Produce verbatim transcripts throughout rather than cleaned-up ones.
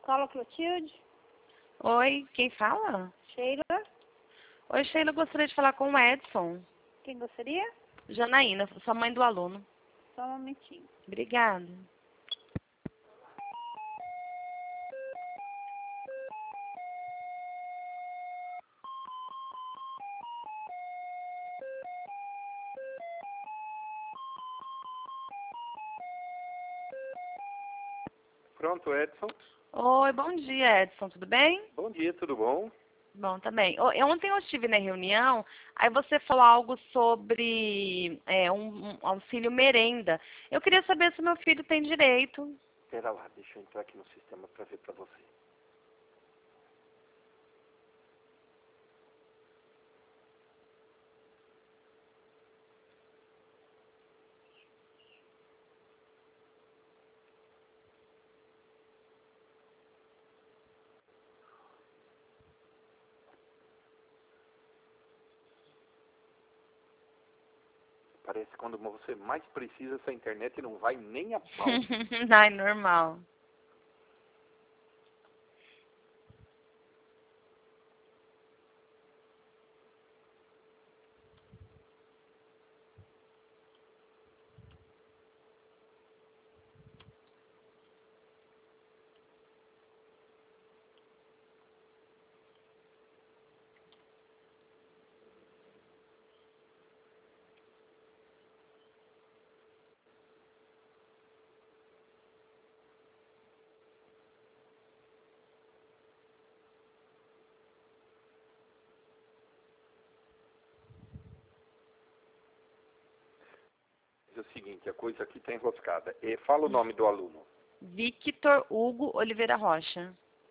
Escola Clotilde. Oi, quem fala? Sheila. Oi, Sheila, eu gostaria de falar com o Edson. Quem gostaria? Janaína, sua mãe do aluno. Só um momentinho. Obrigada. Pronto, Edson. Oi, bom dia, Edson, tudo bem? Bom dia, tudo bom? Bom, também. Ô, eu- Ontem eu estive na reunião, aí você falou algo sobre é, um, um auxílio merenda. Eu queria saber se meu filho tem direito. Espera lá, deixa eu entrar aqui no sistema para ver para você. Parece que quando você mais precisa, essa internet não vai nem a pau. Ai, normal. É o seguinte, a coisa aqui está enroscada. E fala o nome do aluno. Victor Hugo Oliveira Rocha.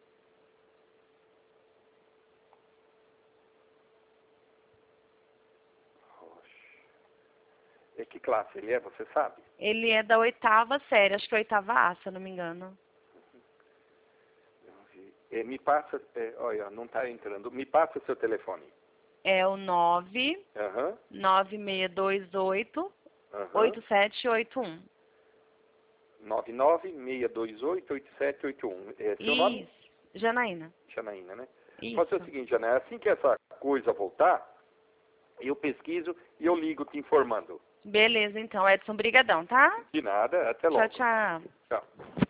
É que classe ele é, você sabe? Ele é da oitava série, acho que é oitava A, se eu não me engano. É, me passa, é, olha, não está entrando. Me passa seu telefone. É o nove Aham, nove seis dois oito aham. oito sete oito um. nove nove seis dois oito oito sete oito um. É seu nome? Isso. Janaína. Janaína, né? Isso. Vou fazer o seguinte, Janaína, assim que essa coisa voltar, eu pesquiso e eu ligo te informando. Beleza, então. Edson, brigadão, tá? De nada, até logo. Tchau, tchau. Tchau.